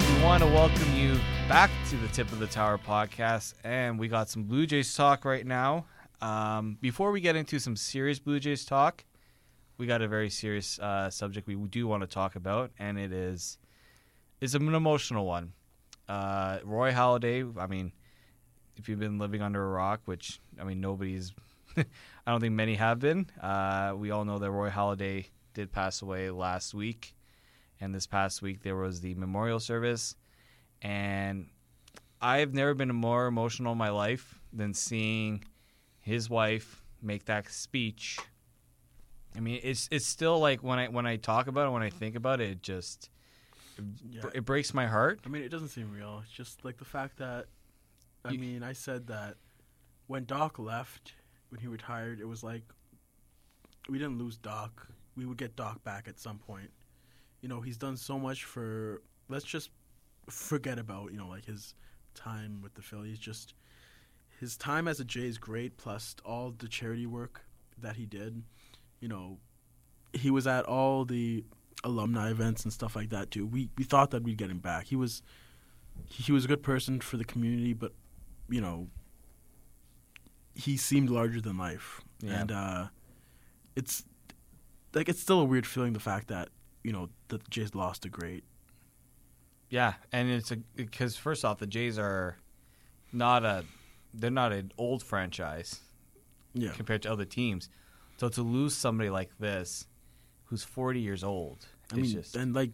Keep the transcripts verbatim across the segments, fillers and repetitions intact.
we want to welcome you back to the Tip of the Tower podcast, and we got some Blue Jays talk right now. Um, before we get into some serious Blue Jays talk, we got a very serious uh, subject we do want to talk about, and it is is an emotional one. Uh, Roy Halladay, I mean, if you've been living under a rock, which, I mean, nobody's, I don't think many have been, uh, we all know that Roy Halladay did pass away last week. And this past week, there was the memorial service. And I've never been more emotional in my life than seeing his wife make that speech. I mean, it's it's still like when I when I talk about it, when I think about it, it just it, Yeah. it breaks my heart. I mean, it doesn't seem real. It's just like the fact that, I You- mean, I said that when Doc left, when he retired, it was like we didn't lose Doc. We would get Doc back at some point. You know, he's done so much for, let's just forget about, you know, like his time with the Phillies. Just his time as a Jay is great, plus all the charity work that he did. You know, he was at all the alumni events and stuff like that too. We we thought that we'd get him back. He was he was a good person for the community, but you know, he seemed larger than life. Yeah. And uh, it's like it's still a weird feeling, the fact that, you know, the Jays lost a great. Yeah, and it's a because first off, the Jays are not a they're not an old franchise Yeah. compared to other teams. So to lose somebody like this, who's forty years old, I it's mean, just and like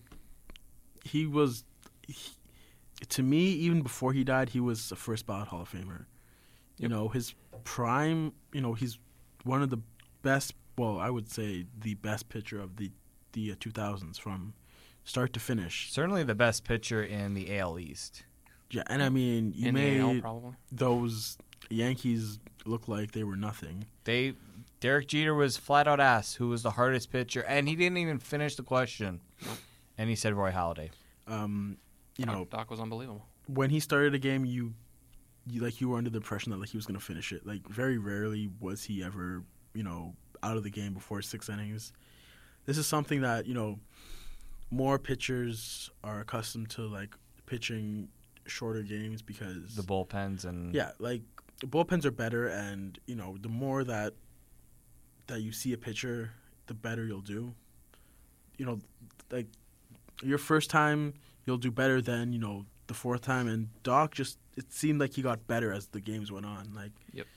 he was, he, to me, even before he died, he was a first ballot Hall of Famer. You Yep. know, his prime. You know, he's one of the best. Well, I would say the best pitcher of the the uh, two thousands from start to finish. certainly the best pitcher in the A L East. Yeah, and I mean, you In the A L, made probably. those Yankees look like they were nothing. They Derek Jeter was flat out asked who was the hardest pitcher, and he didn't even finish the question. Nope. And he said Roy Halladay. Um, you Doc, know, Doc was unbelievable. when he started a game, you, you like you were under the impression that like he was going to finish it. Like very rarely was he ever, you know, out of the game before six innings. This is something that, you know, more pitchers are accustomed to, like pitching shorter games because The bullpens and yeah, like the bullpens are better, and you know, the more that that you see a pitcher, the better you'll do. You know, like your first time you'll do better than, you know, the fourth time, and Doc just it seemed like he got better as the games went on. Like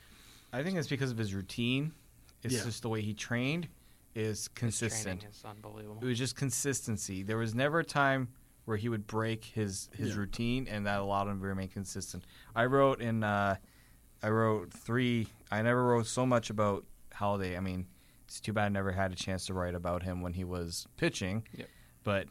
I think it's because of his routine. It's Yeah. just the way he trained is His consistent. training is unbelievable. It was just consistency. There was never a time where he would break his, his Yeah. routine, and that allowed him to remain consistent. I wrote in uh, I wrote three. I never wrote so much about Halladay. I mean, it's too bad I never had a chance to write about him when he was pitching. Yep. But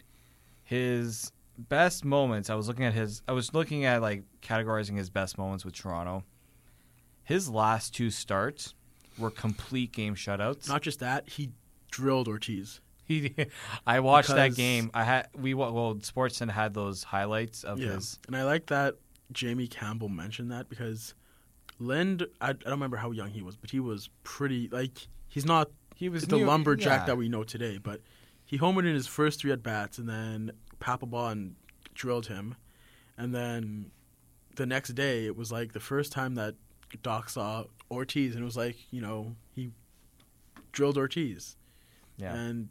his best moments, I was looking at his. I was looking at like categorizing his best moments with Toronto. His last two starts were complete game shutouts. not just that, he drilled Ortiz. He, I watched that Because- game. I had we wa- well, Sportsnet had those highlights of Yeah, his. and I like that Jamie Campbell mentioned that because Lind, I, I don't remember how young he was, but he was pretty like he's not He was the new- lumberjack yeah. that we know today, but he homered in his first three at bats, and then Papelbon drilled him, and then the next day it was like the first time that Doc saw Ortiz, and it was like, you know, he drilled Ortiz, Yeah, and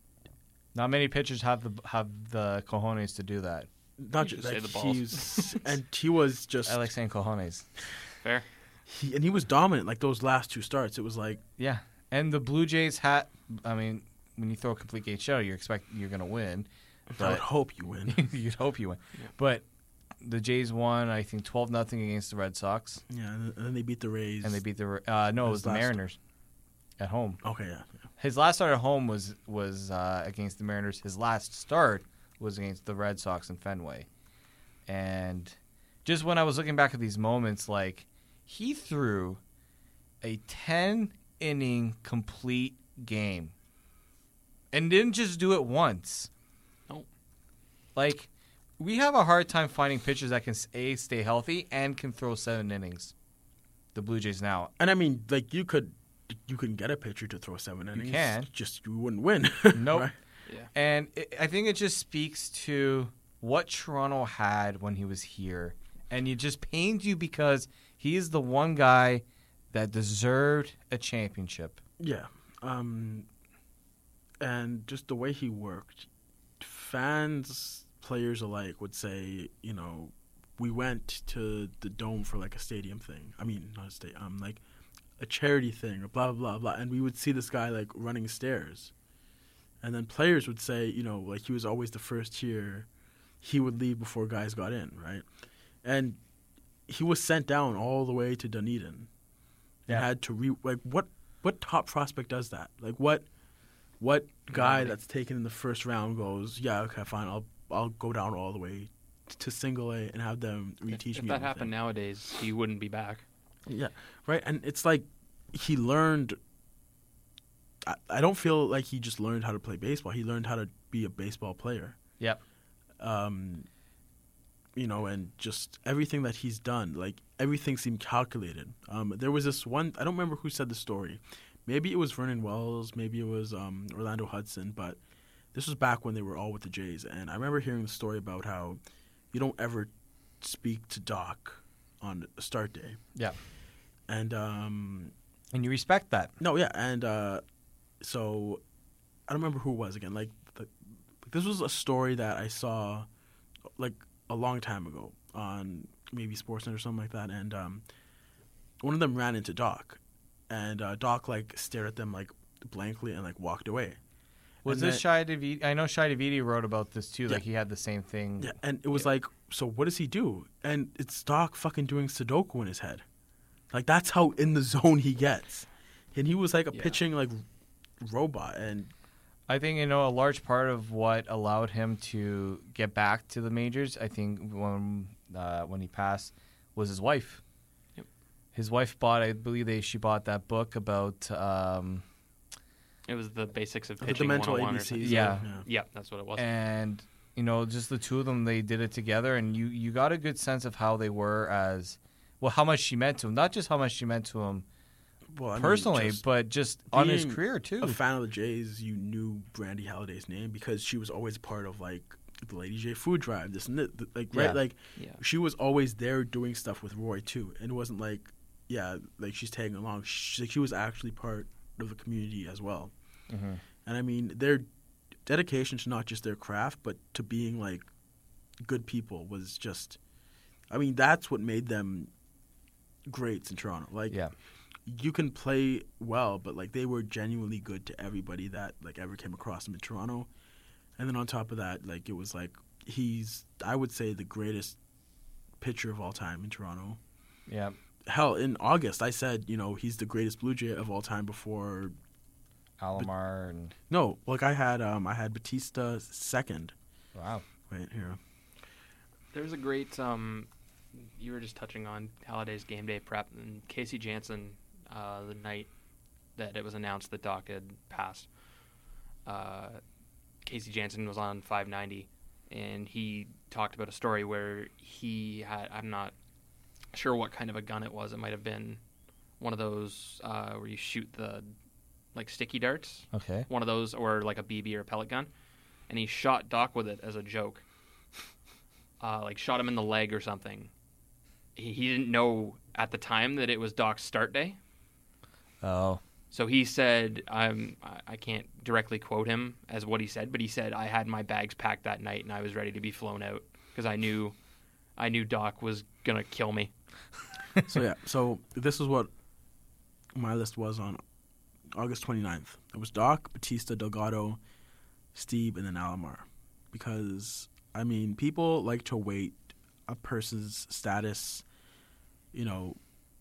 not many pitchers have the have the cojones to do that. not You just just like say the balls. he's and he was just I like saying cojones. Fair. he, and he was dominant like those last two starts. It was like Yeah, and the Blue Jays had. I mean, when you throw a complete game shutout, you expect you're going to win. I would But hope you win. you'd hope you win. Yeah. But the Jays won, I think, twelve nothing against the Red Sox, Yeah, and then they beat the Rays. and they beat the uh, no, it was His the last- Mariners at home. Okay, yeah. yeah. His last start at home was was uh, against the Mariners. His last start was against the Red Sox in Fenway. And just when I was looking back at these moments, like he threw a ten inning complete game and didn't just do it once. Nope. Like we have a hard time finding pitchers that can a stay healthy and can throw seven innings. The Blue Jays now. And I mean, like you could, you can get a pitcher to throw seven innings. can. Just you wouldn't win. Nope. Right? Yeah. And it, I think it just speaks to what Toronto had when he was here, and it just pains you because he is the one guy that deserved a championship. Yeah. Um, and just the way he worked, fans, players alike would say, you know, we went to the Dome for like a stadium thing. I mean, not a stadium, um, like a charity thing or blah, blah, blah, blah. And we would see this guy like running stairs. And then players would say, you know, like he was always the first here. He would leave before guys got in, right? And he was sent down all the way to Dunedin. Yeah. And had to re like what what top prospect does that? Like what what guy Nobody. that's taken in the first round goes, yeah, okay, fine, I'll I'll go down all the way to single A and have them If, reteach if me. that everything. happened nowadays, he wouldn't be back. Yeah, right. And it's like he learned. I, I don't feel like he just learned how to play baseball. He learned how to be a baseball player. Yep. Um, you know, and just everything that he's done, like everything seemed calculated. Um, there was this one. I don't remember who said the story. Maybe it was Vernon Wells. Maybe it was um, Orlando Hudson. But this was back when they were all with the Jays, and I remember hearing the story about how you don't ever speak to Doc on a start day. Yeah. And um, And you respect that. no, yeah, and uh, so I don't remember who it was again. Like, the, this was a story that I saw like a long time ago on maybe Sportsnet or something like that, and um, one of them ran into Doc, and uh, Doc like stared at them like blankly and like walked away. Was And this Shai Davidi? I know Shai Davidi wrote about this too. Yeah. Like he had the same thing. Yeah, and it was like, so what does he do? And it's Doc fucking doing Sudoku in his head. Like that's how in the zone he gets. And he was like a Yeah. pitching like robot. And I think, you know, a large part of what allowed him to get back to the majors, I think when uh, when he passed, was his wife. Yep. His wife bought, I believe they she bought that book about. Um, It was the basics of the pitching mental one oh one A or B Cs. something. Yeah. yeah. Yeah, that's what it was. and you know, just the two of them, they did it together, and you you got a good sense of how they were as well, how much she meant to him, not just how much she meant to him Well, I mean, personally, just but just on his being career too. a fan of the Jays, you knew Brandy Halliday's name because she was always part of like the Lady J food drive, this and that, like right, Yeah. like yeah. she was always there doing stuff with Roy too, and it wasn't like, yeah, like she's tagging along. She, like, she was actually part of the community as well. Mhm. And I mean, their dedication to not just their craft, but to being like good people was just, I mean, that's what made them greats in Toronto. Like, Yeah. you can play well, but like they were genuinely good to everybody that like ever came across them in Toronto. And then on top of that, like it was like he's, I would say, the greatest pitcher of all time in Toronto. Yeah. Hell, in August, I said, you know, he's the greatest Blue Jay of all time before. Alomar and No, like I had, um, I had Batista second. wow. Wait here. There's a great. Um, you were just touching on Halliday's game day prep, and Casey Janssen, uh, the night that it was announced that Doc had passed. Uh, Casey Janssen was on five ninety, and he talked about a story where he had. I'm not sure what kind of a gun it was. It might have been one of those uh, where you shoot the like sticky darts. Okay. One of those, or like a B B or a pellet gun, and he shot Doc with it as a joke. Uh, like shot him in the leg or something. He, he didn't know at the time that it was Doc's start day, Oh. so he said, "I'm I I can't directly quote him as what he said, but he said I had my bags packed that night and I was ready to be flown out because I knew, I knew Doc was gonna kill me." So yeah, so this is what my list was on August twenty-ninth. It was Doc, Batista, Delgado, Steve, and then Alomar. Because, I mean, people like to weight a person's status, you know,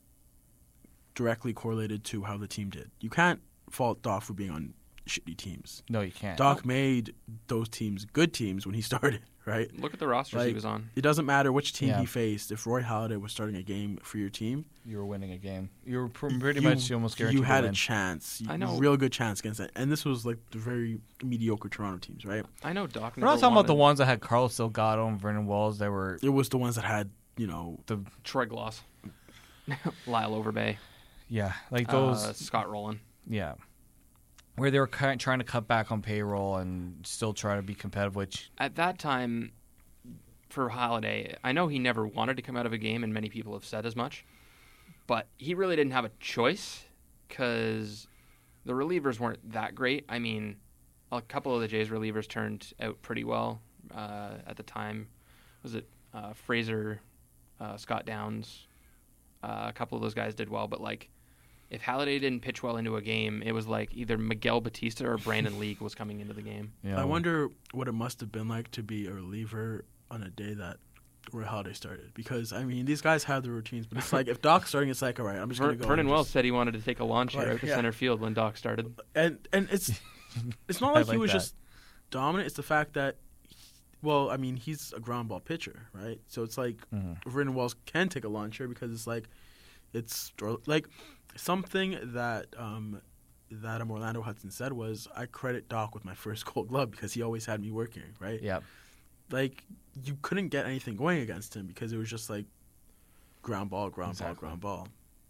directly correlated to how the team did. You can't fault Doc for being on shitty teams. No, you can't. Doc made those teams good teams when he started, right? Look at the rosters he Like, was on. It doesn't matter which team Yeah. he faced. If Roy Halladay was starting a game for your team, You were winning a game. You were pr- pretty you, much almost guaranteed you had to a win. chance. You- I know. real good chance against that. And this was like the very mediocre Toronto teams, right? I know Doc. We're not never talking about the wanted ones that had Carlos Delgado and Vernon Wells. They were It was the ones that had, you know, the Troy Gloss, Lyle Overbay, yeah, like those. uh, Scott Rowland. Yeah. Where they were kind trying to cut back on payroll and still try to be competitive, which At that time, for Holiday, I know he never wanted to come out of a game, and many people have said as much, but he really didn't have a choice because the relievers weren't that great. I mean, a couple of the Jays relievers turned out pretty well uh, at the time. Was it uh, Fraser, uh, Scott Downs? Uh, a couple of those guys did well, but like, if Halladay didn't pitch well into a game, it was like either Miguel Batista or Brandon League was coming into the game. Yeah. I wonder what it must have been like to be a reliever on a day that Roy Halladay started. Because, I mean, these guys have their routines, but it's like if Doc's starting, it's like, all right, I'm just Ver- going to go. Vernon Wells just... said he wanted to take a launch Right, here out to yeah. center field when Doc started. And and it's it's not like, like he was that. just dominant. It's the fact that, well, I mean, he's a ground ball pitcher, right? So it's like Mhm. Vernon Wells can take a launcher because it's like, it's like something that um, that um, Orlando Hudson said was, I credit Doc with my first Gold Glove because he always had me working, right? Yeah. Like, you couldn't get anything going against him because it was just like ground ball, ground Exactly. ball, ground ball.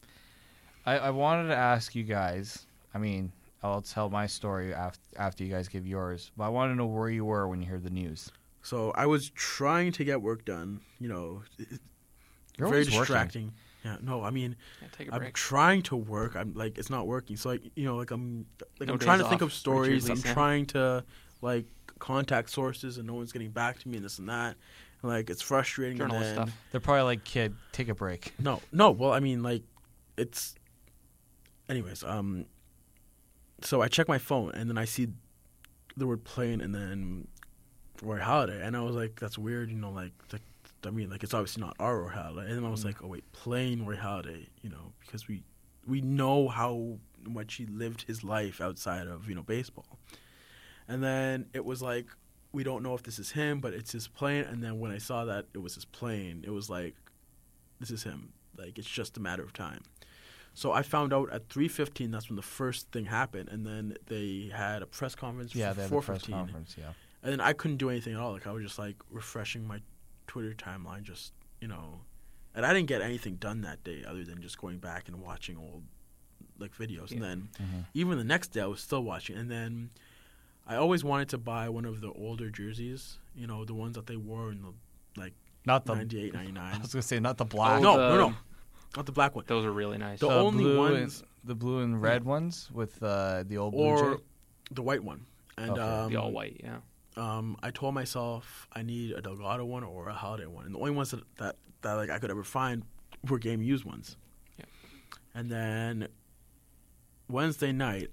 I, I wanted to ask you guys. I mean, I'll tell my story after after you guys give yours. But I want to know where you were when you heard the news. So I was trying to get work done, you know, You're very always working. distracting. Yeah, no, I mean, Yeah, take a I'm break. trying to work. I'm like, it's not working. So like, you know, like I'm like No I'm trying days to think off of for Richard stories. I'm Lee Sam. trying to like contact sources, and no one's getting back to me, and this and that. And, like, it's frustrating. And Journalist then, stuff. They're probably like, kid, take a break. No, no. Well, I mean, like, it's. Anyways, um. So I check my phone, and then I see the word "plane" and then Roy Halladay, and I was like, "That's weird," you know, like, the, I mean, like, it's obviously not our Roy Halladay. And then I was Mm. like, "Oh wait, plain Roy Halladay," you know, because we we know how much he lived his life outside of, you know, baseball. And then it was like, we don't know if this is him, but it's his plane. And then when I saw that it was his plane, it was like, this is him. Like, it's just a matter of time. So I found out at three fifteen, that's when the first thing happened. And then they had a press conference Yeah, for they had four the press fifteen. conference. Yeah. And then I couldn't do anything at all. Like, I was just, like, refreshing my Twitter timeline, just, you know. And I didn't get anything done that day other than just going back and watching old, like, videos. Yeah. And then Mm-hmm. even the next day, I was still watching. And then I always wanted to buy one of the older jerseys, you know, the ones that they wore in the, like, Not the. ninety-eight, I ninety-nine. was gonna say not the black. no, the- no, no. Not the black one. Those are really nice. The The only blue ones- and, the blue and red ones with uh, the old blue Or jay. the white one. And Okay. um, the all white, yeah. um, I told myself I need a Delgado one or a Holiday one. And the only ones that, that, that like I could ever find were game used ones. Yeah. And then Wednesday night,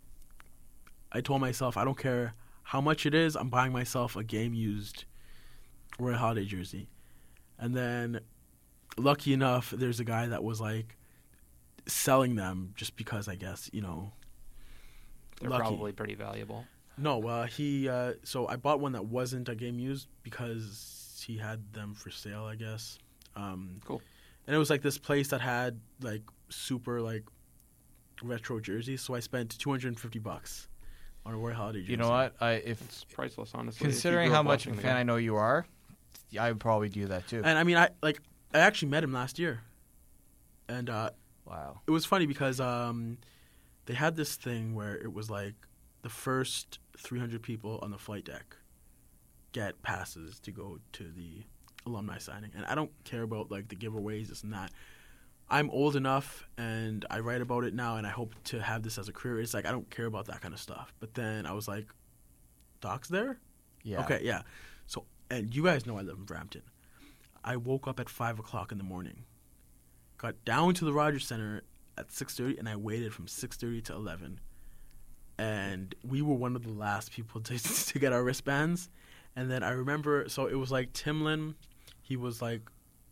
I told myself I don't care how much it is, I'm buying myself a game used Roy Halladay jersey. And then, lucky enough, there's a guy that was like selling them just because, I guess, you know. They're lucky. probably pretty valuable. No, uh, he. Uh, so I bought one that wasn't a game used because he had them for sale, I guess. Um, Cool. And it was like this place that had like super like retro jerseys. So I spent two hundred and fifty bucks on a Roy Halladay jersey. You know what? I if It's priceless, honestly. if you considering grew how up much of watching a the fan guy. I know you are, yeah, I would probably do that too. And I mean, I like I actually met him last year, and uh, Wow. it was funny because um, they had this thing where it was like the first three hundred people on the flight deck get passes to go to the alumni signing. And I don't care about like the giveaways, this and that. I'm old enough and I write about it now and I hope to have this as a career. It's like I don't care about that kind of stuff. But then I was like, Doc's there? Yeah. Okay, yeah. So, and you guys know I live in Brampton. I woke up at five o'clock in the morning, got down to the Rogers Center at six thirty, and I waited from six thirty to eleven. And we were one of the last people to to get our wristbands. And then I remember, so it was like Timlin, he was like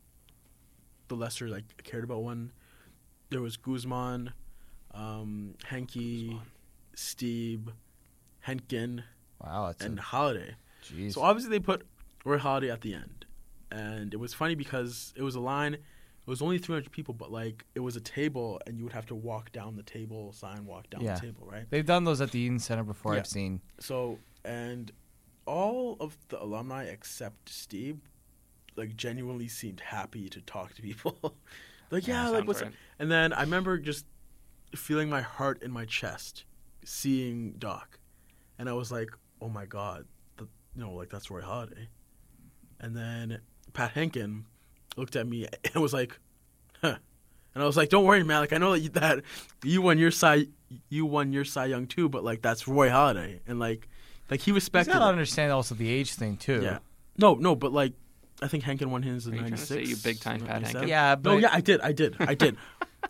the lesser like cared about one. There was Guzman, um, Henke, Guzman. Steve, Henkin, Wow. That's and a, Holiday. geez. So obviously they put Roy Halladay at the end, and it was funny because it was a line. It was only three hundred people, but like it was a table, and you would have to walk down the table, sign, walk down Yeah. the table, right? They've done those at the Eden Center before. Yeah. I've seen. So and all of the alumni except Steve, like genuinely seemed happy to talk to people. like yeah, Yeah, like sounds what's right. up? And then I remember just feeling my heart in my chest, seeing Doc, and I was like, oh my god, the, you know, like that's Roy Halladay. And then Pat Henkin looked at me and was like, huh. And I was like, don't worry, man. Like, I know that you, that you won your Cy, you won your Cy Young too, but like that's Roy Halladay, and like, like he respected. You gotta it. understand also the age thing too. Yeah. No, no, but like, I think Henkin won his in Are you trying to ninety-six. say you big time Pat ninety-seven. Henkin? Yeah, but No, yeah, I did, I did, I did.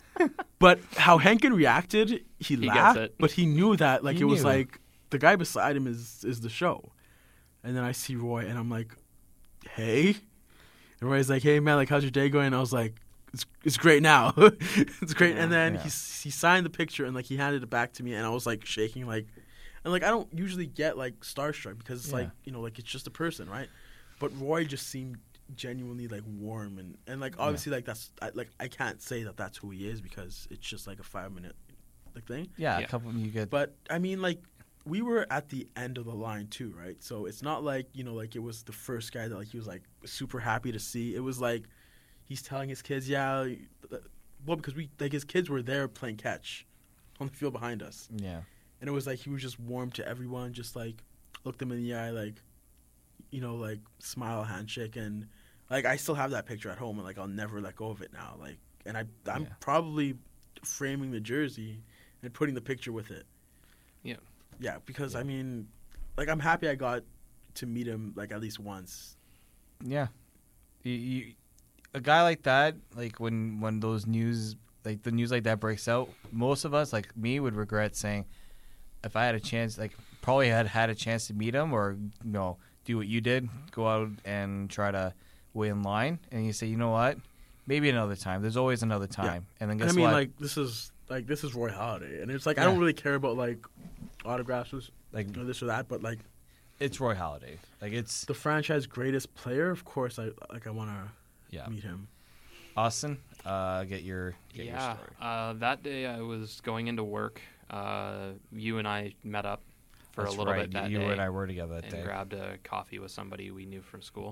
But how Henkin reacted, he, He gets laughed, it. but he knew that like He it was knew. like the guy beside him is is the show, and then I see Roy, and I'm like, hey, and Roy's like, hey man, like how's your day going? And I was like, it's it's great now, it's great. Yeah, and then yeah. he he signed the picture and like he handed it back to me, and I was like shaking like, and like I don't usually get like starstruck because it's Yeah. like you know like it's just a person, right? But Roy just seemed genuinely like warm and, and like obviously like that's I, like I can't say that that's who he is because it's just like a five minute like thing. yeah, Yeah. a couple you get. But I mean like we were at the end of the line too, right? So it's not like you know like it was the first guy that like he was like super happy to see. It was like he's telling his kids, yeah, well because we like his kids were there playing catch on the field behind us, yeah, and it was like he was just warm to everyone, just like looked them in the eye, like you know like smile, handshake, and like I still have that picture at home, and like I'll never let go of it now. Like, and I I'm Yeah. probably framing the jersey and putting the picture with it. Yeah. Yeah, because Yeah. I mean, like I'm happy I got to meet him like at least once. yeah. You, you, a guy like that, like when when those news, like the news like that breaks out, most of us, like me, would regret saying, if I had a chance, like probably had had a chance to meet him, or you know, do what you did, go out and try to wait in line, and you say, you know what, maybe another time. There's always another time, and then And guess I mean, what? like this is like this is Roy Halladay, and it's like I Yeah. don't really care about like autographs or like or this or that, but like it's Roy Halladay. Like it's the franchise greatest player, of course, I like I want to yeah. meet him. Austin, uh, get your get your Yeah, story. uh, that day I was going into work. Uh, you and I met up for That's a little right. bit that you day and I were together that and day. grabbed a coffee with somebody we knew from school.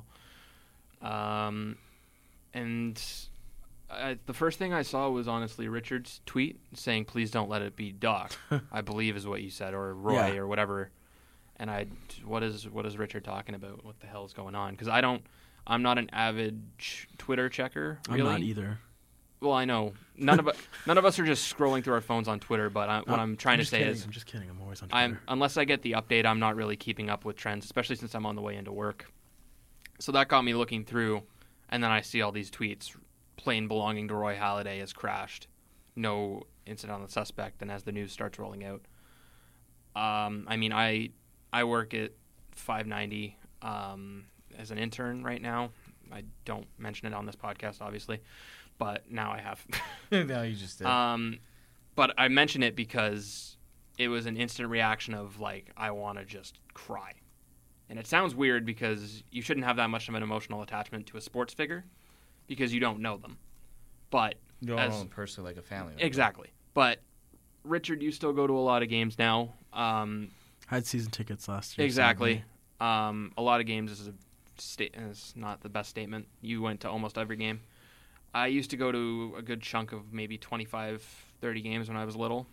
Um, and I, the first thing I saw was honestly Richard's tweet saying, "Please don't let it be Doc," I believe is what you said, or Roy, Yeah. or whatever. And I, what is what is Richard talking about? What the hell is going on? Because I don't, I'm not an avid ch- Twitter checker. Really. I'm not either. Well, I know none of us, none of us are just scrolling through our phones on Twitter. But I, what No, I'm trying to just say kidding. is, I'm just kidding. I'm always on Twitter. I'm unless I get the update, I'm not really keeping up with trends, especially since I'm on the way into work. So that got me looking through, and then I see all these tweets. Plane belonging to Roy Halladay has crashed. No incident on the suspect. And as the news starts rolling out, um, I mean, I I work at five ninety um, as an intern right now. I don't mention it on this podcast, obviously, but now I have. no, you just did. Um, but I mention it because it was an instant reaction of like, I want to just cry. And it sounds weird because you shouldn't have that much of an emotional attachment to a sports figure because you don't know them. But you don't as- know him personally, like a family member. exactly. But Richard, you still go to a lot of games now. Um, I had season tickets last year. exactly. Um, a lot of games is a sta- is not the best statement. You went to almost every game. I used to go to a good chunk of maybe twenty-five, thirty games when I was little.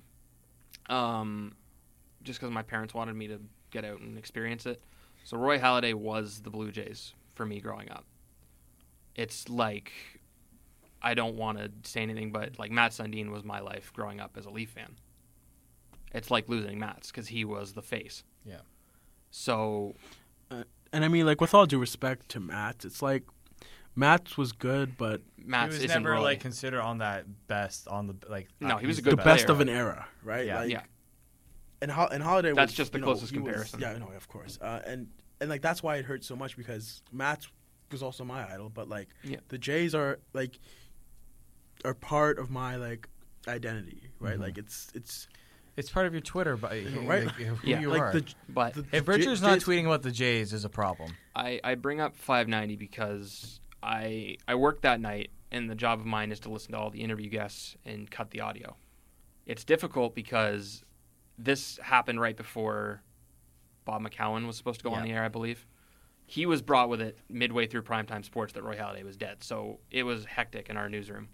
Um, just because my parents wanted me to get out and experience it. So Roy Halladay was the Blue Jays for me growing up. It's like, I don't want to say anything, but like Matt Sundin was my life growing up as a Leaf fan. It's like losing Matt's because he was the face. Yeah. So And I mean, like, with all due respect to Matt, it's like Matt was good, but Matt's he was isn't never Roy. like considered on that best on the like. No, uh, he was he's a good the player. best of an era, right? Yeah. Like, yeah, And, Ho- and Holiday That's was, just the you know, closest he was- comparison. yeah, no, of course. Uh, and and like that's why it hurt so much because Matt was also my idol, but like Yeah. the Jays are like are part of my like identity, right? Mhm. Like it's it's It's part of your Twitter, but Right. like, who Yeah. you like are. the, but the if the Richard's J- not Jays- tweeting about the Jays, there's a problem. I, I bring up five ninety because I I work that night, and the job of mine is to listen to all the interview guests and cut the audio. It's difficult because this happened right before Bob McCowan was supposed to go on Yeah. the air, I believe. He was brought with it midway through primetime sports that Roy Halladay was dead, so it was hectic in our newsroom.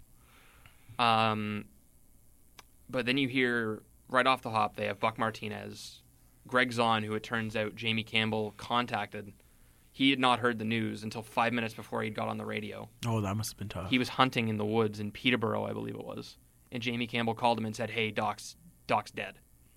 Um, but then you hear right off the hop they have Buck Martinez, Greg Zahn, who it turns out Jamie Campbell contacted. He had not heard the news until five minutes before he got on the radio. Oh, that must have been tough. He was hunting in the woods in Peterborough, I believe it was. And Jamie Campbell called him and said, hey, Doc's, Doc's dead.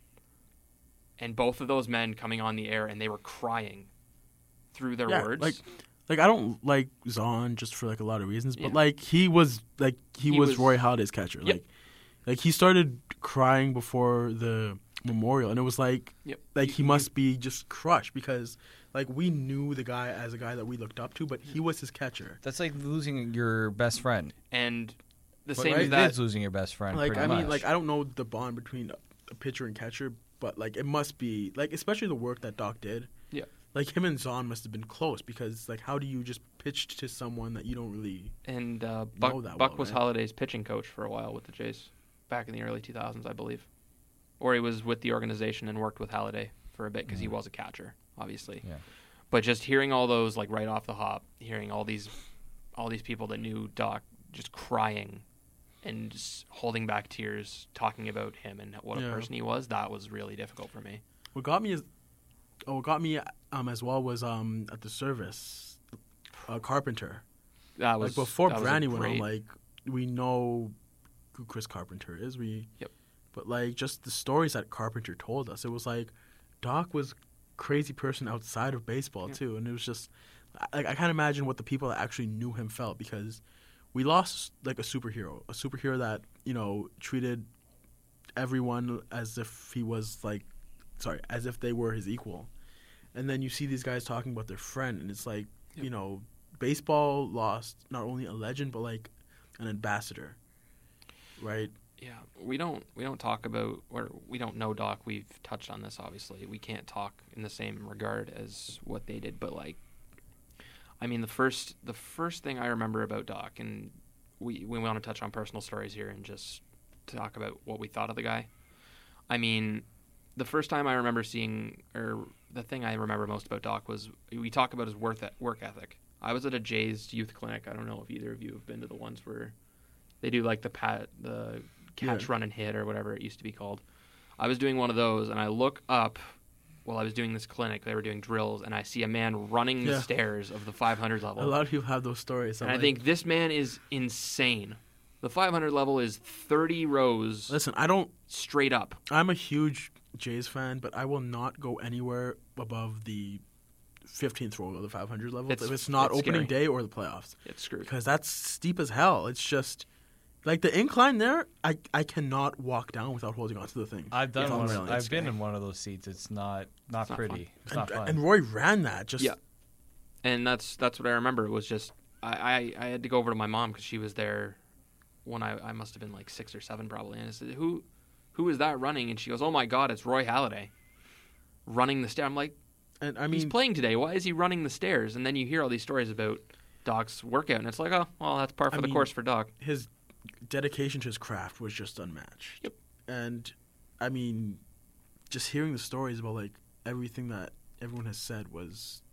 And both of those men coming on the air, and they were crying through their yeah, words. Like, like I don't like Zahn just for like a lot of reasons, but Yeah. like he was like he, He was, was- Roy Halladay's catcher. Yep. Like, like he started crying before the memorial, and it was like, Yep. like You- he must be just crushed because like we knew the guy as a guy that we looked up to, but he was his catcher. That's like losing your best friend. And the But same right, as It that, is losing your best friend. Like pretty I mean, much. like I don't know the bond between a, a pitcher and catcher, but like it must be like especially the work that Doc did. Yeah. Like him and Zahn must have been close because like how do you just pitch to someone that you don't really and uh, know Buck, that Buck well, was right? Holiday's pitching coach for a while with the Jays, back in the early two thousands, I believe. Or he was with the organization and worked with Halladay for a bit because he was a catcher, obviously. Yeah. But just hearing all those, like right off the hop, hearing all these, all these people that knew Doc just crying and just holding back tears, talking about him and what Yeah. a person he was, that was really difficult for me. What got me is, oh, what got me um as well was um at the service, uh, Carpenter. That was Like before that was a Brandy went on, great- like we know who Chris Carpenter is. We Yep. But like just the stories that Carpenter told us, it was like Doc was a crazy person outside of baseball Yeah. too, and it was just like I can't imagine what the people that actually knew him felt because we lost like a superhero, a superhero that you know treated everyone as if he was like, sorry, as if they were his equal, and then you see these guys talking about their friend, and it's like Yep. you know, baseball lost not only a legend but like an ambassador, right? Yeah, we don't we don't talk about or we don't know Doc. We've touched on this obviously. We can't talk in the same regard as what they did, but like I mean the first the first thing I remember about Doc, and we we want to touch on personal stories here and just talk about what we thought of the guy. I mean, the first time I remember seeing or the thing I remember most about Doc was we talk about his work work ethic. I was at a Jays youth clinic. I don't know if either of you have been to the ones where they do like the pat the catch, Yeah. run, and hit, or whatever it used to be called. I was doing one of those, and I look up while I was doing this clinic. They were doing drills, and I see a man running the Yeah. stairs of the five hundred level. A lot of people have those stories. I'm and I like, think this man is insane. The five hundred level is thirty rows listen, I don't. straight up. I'm a huge Jays fan, but I will not go anywhere above the fifteenth row of the five hundred level It's- if it's not it's opening scary. day or the playoffs, It's screwed. because that's steep as hell. It's just like the incline there. I, I cannot walk down without holding onto the thing. I've done It's one. unreal. I've It's been scary. in one of those seats. It's not not It's not pretty. fun. It's and, not fun. and Roy ran that. Just Yeah. And that's that's what I remember. It was just I, I, I had to go over to my mom because she was there when I, I must have been like six or seven probably. And I said, who who is that running? And she goes, oh my God, it's Roy Halladay running the stair. I'm like, and I he's mean, playing today. Why is he running the stairs? And then you hear all these stories about Doc's workout, and it's like, oh, well, that's par for I the mean- course for Doc. his dedication to his craft was just unmatched. Yep. And I mean, just hearing the stories about like everything that everyone has said was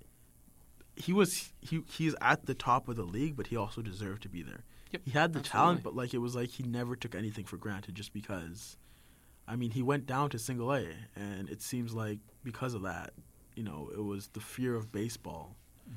he was he he's at the top of the league, but he also deserved to be there. Yep, He had the absolutely. talent, but like it was like he never took anything for granted just because. I mean, he went down to single A, and it seems like because of that, you know, it was the fear of baseball.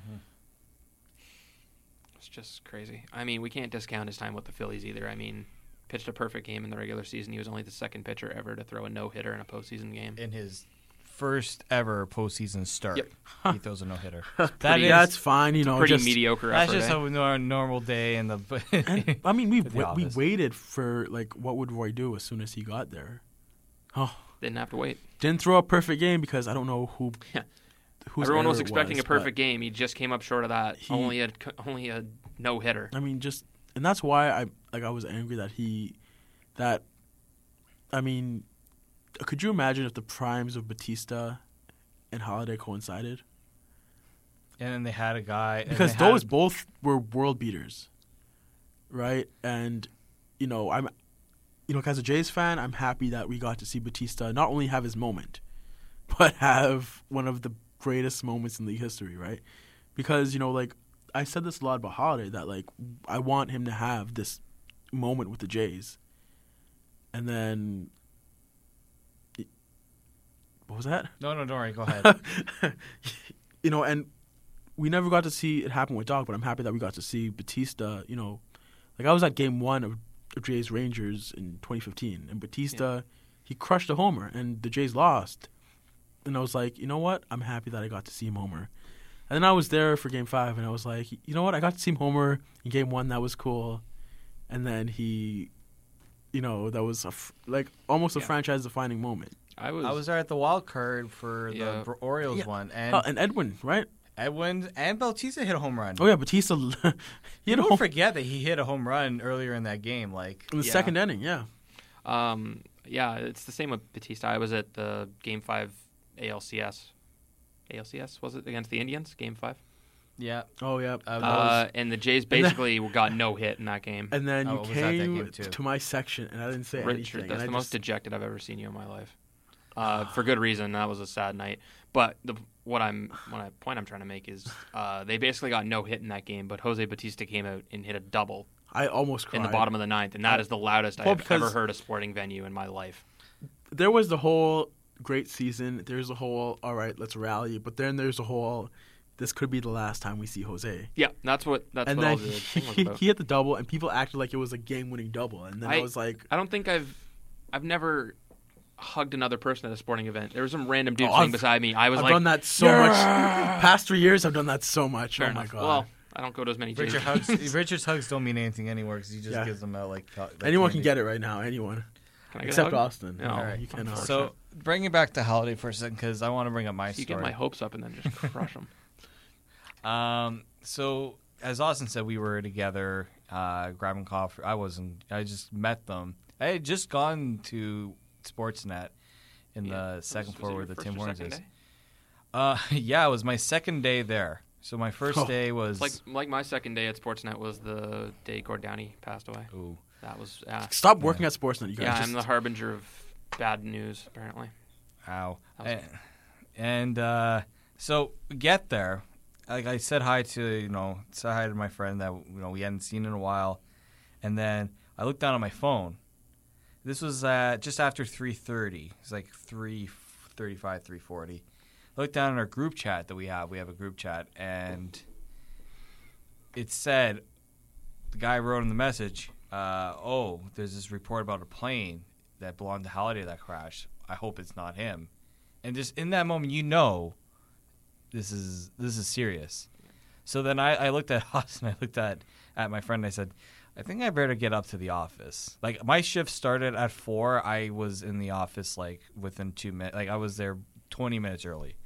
It's just crazy. I mean, we can't discount his time with the Phillies either. I mean, pitched a perfect game in the regular season. He was only the second pitcher ever to throw a no-hitter in a postseason game. in his first ever postseason start, Yep. he throws a no hitter. Pretty- is That's fine, you know. Pretty just, mediocre that's effort. just eh? a nor- normal day in the. And, I mean, we At the wa- we office. waited for like what would Roy do as soon as he got there. Oh, Didn't have to wait. didn't throw a perfect game because I don't know who. Yeah. whose Everyone error was it expecting was, a perfect game. He just came up short of that. He- only a only a no hitter. but, I mean, just and that's why I like I was angry that he, that, I mean, could you imagine if the primes of Batista and Halladay coincided? and then they had a guy and Because they had- those both were world beaters, right? And you know, I'm, you know, as a Jays fan, I'm happy that we got to see Batista not only have his moment, but have one of the greatest moments in league history, right? Because you know, like I said this a lot about Halladay, that like I want him to have this moment with the Jays, and then what was that? No, no, don't worry. Go ahead. You know, and we never got to see it happen with Doc, but I'm happy that we got to see Batista. You know, like I was at Game One of, of Jays Rangers in twenty fifteen, and Batista, yeah. he crushed a homer, and the Jays lost. And I was like, you know what? I'm happy that I got to see him homer. And then I was there for Game Five, and I was like, you know what? I got to see him homer in Game One. That was cool. And then he, you know, that was a f- like almost a yeah. franchise-defining moment. I was I was there at the wild card for yeah. the Orioles yeah. one, and oh, and Edwin, right? Edwin and Bautista hit a home run. Oh yeah, Bautista. he you don't home- forget that he hit a home run earlier in that game, like in the yeah. second inning. Yeah. Um. Yeah, it's the same with Bautista. I was at the Game Five A L C S. A L C S was it against the Indians? Game Five. Yeah. Oh yeah. Uh, uh, and the Jays basically then, got no hit in that game. And then you oh, came to my section, and I didn't say Richard, anything. That's the just... most dejected I've ever seen you in my life. Uh, for good reason. That was a sad night. But the what I'm what I point I'm trying to make is uh, they basically got no hit in that game, but Jose Bautista came out and hit a double. I almost cried. In the bottom of the ninth, and that is the loudest well, I've ever heard a sporting venue in my life. There was the whole great season. There's a whole all right, let's rally. But then there's a whole this could be the last time we see Jose. Yeah, that's what that's and what then all the thing was about. He hit the double, and people acted like it was a game-winning double. And then I, I was like, I don't think I've I've never hugged another person at a sporting event. There was some random dude oh, sitting I've, beside me. I was I've like, I've done that so yeah! much. Past three years, I've done that so much. Fair oh enough. my god. Well, I don't go to as many. Richard hugs. Richard's hugs don't mean anything anywhere because he just yeah. gives them out like, like anyone candy. can get it right now. Anyone, can I get except a hug? Austin. No, all right, you cannot. So bring it back to Holiday for a second because I want to bring up my so you story. get my hopes up and then just crush them. Um. So as Austin said, we were together uh, grabbing coffee. I wasn't. I just met them. I had just gone to Sportsnet in yeah. the second was, floor was where the Tim Hortons is. Day? Uh, yeah, it was my second day there. So my first oh. day was like like my second day at Sportsnet was the day Gord Downie passed away. Ooh, that was uh, stop working yeah. at Sportsnet. You guys yeah, just... I'm the harbinger of bad news apparently. Ow. And, and uh, so we get there. Like I said hi to you know said hi to my friend that you know we hadn't seen in a while, and then I looked down at my phone. This was uh, just after three thirty. It's like three thirty-five, three forty. I looked down in our group chat that we have. We have a group chat, and it said, the guy wrote in the message, uh, oh, there's this report about a plane that belonged to Halliday that crashed. I hope it's not him. And just in that moment, you know this is this is serious. So then I, I looked at Austin, I looked at, at my friend, and I said, I think I better get up to the office. Like, my shift started at four. I was in the office, like, within two minutes. Like, I was there twenty minutes early.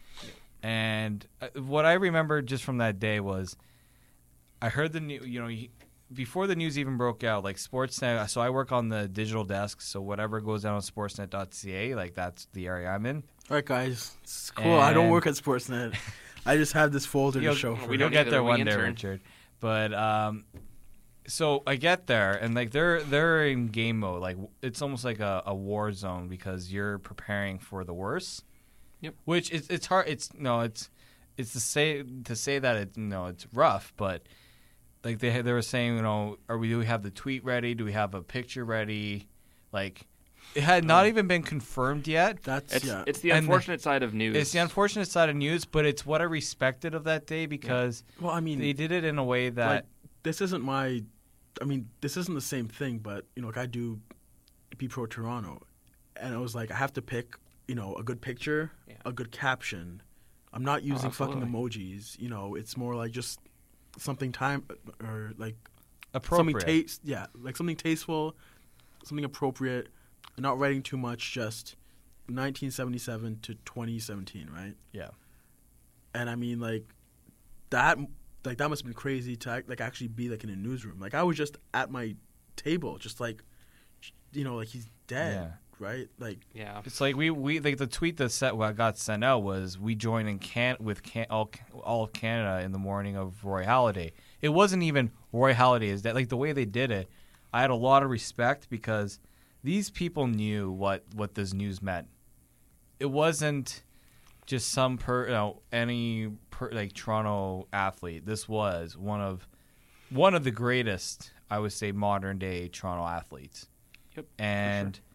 And what I remember just from that day was I heard the new, you know, before the news even broke out, like Sportsnet. So I work on the digital desk. So whatever goes down on sportsnet dot c a, like that's the area I'm in. All right, guys. It's cool. And I don't work at Sportsnet. I just have this folder to show for we you. We'll get there one day, Richard. But um, so I get there, and like they're they're in game mode. Like it's almost like a, a war zone because you're preparing for the worst. Yep. Which it's it's hard. It's no. It's it's to say to say that it you know it's rough, but like they they were saying, you know, are we do we have the tweet ready? Do we have a picture ready? Like it had not um, even been confirmed yet. That's it's, yeah. It's the unfortunate the, side of news. It's the unfortunate side of news, but it's what I respected of that day because yeah. well, I mean, they did it in a way that like, this isn't my. I mean, this isn't the same thing, but you know, like I do Be Pro Toronto, and I was like, I have to pick. You know, a good picture, yeah. a good caption. I'm not using oh, fucking emojis. You know, it's more like just something time or like appropriate. Something taste, yeah, like something tasteful, something appropriate. Not writing too much. Just nineteen seventy-seven to twenty seventeen, right? Yeah. And I mean, like that, like that must have been crazy to like actually be like in a newsroom. Like I was just at my table, just like, you know, like he's dead. Yeah. Right, like yeah, it's like we, we like the tweet that set what got sent out was we join in can with can, all all of Canada in the morning of Roy Halladay. It wasn't even Roy Halladay is that like the way they did it. I had a lot of respect because these people knew what, what this news meant. It wasn't just some per you know any per, like Toronto athlete. This was one of one of the greatest I would say modern day Toronto athletes. Yep, and.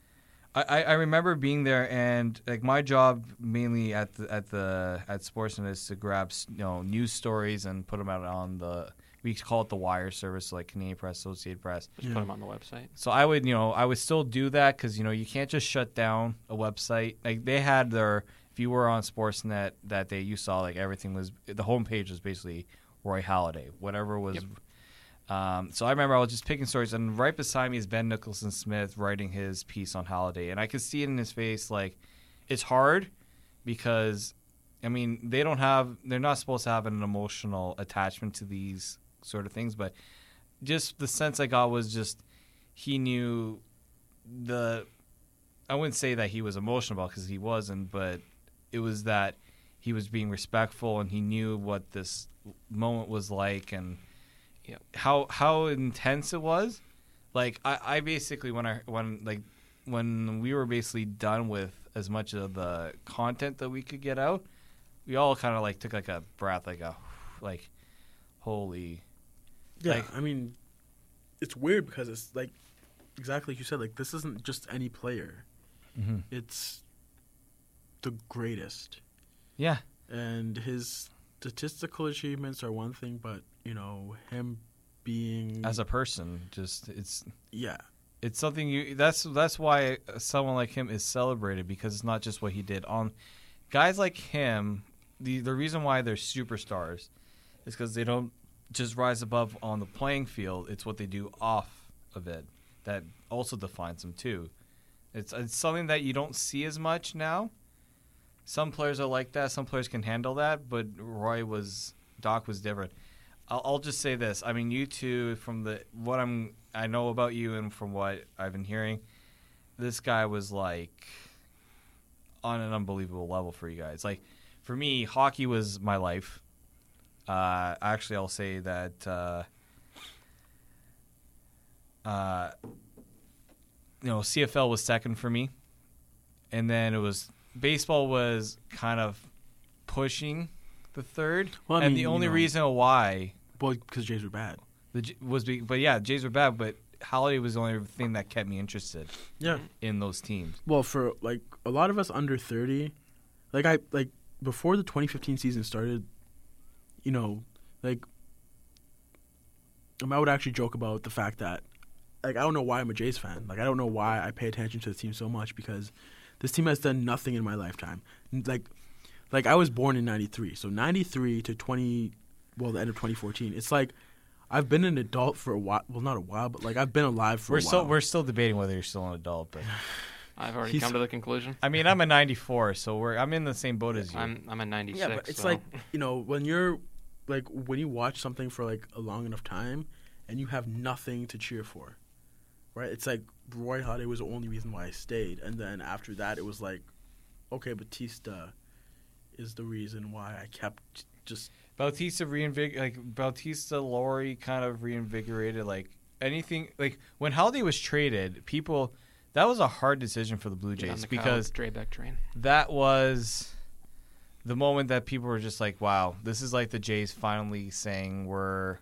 I, I remember being there, and like my job mainly at the at the at Sportsnet is to grab you know news stories and put them out on the we call it the wire service, like Canadian Press, Associated Press. Just Yeah. put them on the website. So I would you know I would still do that because you know you can't just shut down a website. Like they had their if you were on Sportsnet that day, you saw like everything was the homepage was basically Roy Halladay, whatever was. Yep. Um, so I remember I was just picking stories, and right beside me is Ben Nicholson Smith writing his piece on Halladay, and I could see it in his face. Like, it's hard because, I mean, they don't have, they're not supposed to have an emotional attachment to these sort of things, but just the sense I got was just he knew the, I wouldn't say that he was emotional about because he wasn't, but it was that he was being respectful and he knew what this moment was like and. Yep. How how intense it was, like I, I basically when I when like when we were basically done with as much of the content that we could get out, we all kind of like took like a breath, like a like holy. Yeah, Like- I mean, it's weird because it's like exactly like you said. Like this isn't just any player; Mm-hmm. it's the greatest. Yeah, And his statistical achievements are one thing, but you know him being as a person, just it's yeah it's something you. That's that's why someone like him is celebrated because it's not just what he did on. Guys like him, the the reason why they're superstars is because they don't just rise above on the playing field. It's what they do off of it that also defines them too. It's it's something that you don't see as much now. Some players are like that. Some players can handle that, but Roy was Doc was different. I'll, I'll just say this. I mean, you two, from the what I'm I know about you and from what I've been hearing, this guy was like on an unbelievable level for you guys. Like for me, hockey was my life. Uh, actually, I'll say that. Uh, uh, you know, C F L was second for me, and then it was baseball was kind of pushing the third. Well, I and mean, the you only know- reason why well because Jays were bad. the J- was, be, but yeah, Jays were bad, but Halladay was the only thing that kept me interested Yeah. in those teams. Well, for like a lot of us under thirty, like I like before the twenty fifteen season started, you know, like um, I would actually joke about the fact that like I don't know why I'm a Jays fan. Like I don't know why I pay attention to the team so much because this team has done nothing in my lifetime. N- Like like I was born in ninety-three. So ninety-three to twenty well, the end of twenty fourteen. It's like I've been an adult for a while. Well, not a while, but like I've been alive for We're a while. still we're still debating whether you're still an adult, but I've already He's- come to the conclusion. I mean, I'm a ninety-four, so we're I'm in the same boat as you. I'm I'm a ninety-six. Yeah, but it's so. like you know when you're like when you watch something for like a long enough time and you have nothing to cheer for, right? It's like Roy Halladay was the only reason why I stayed, and then after that it was like, okay, Batista is the reason why I kept just Bautista reinvig like Bautista Laurie kind of reinvigorated like anything like when Halladay was traded, people that was a hard decision for the Blue Get on Jays the Kyle because Drabek train. that was the moment that people were just like, wow, this is like the Jays finally saying we're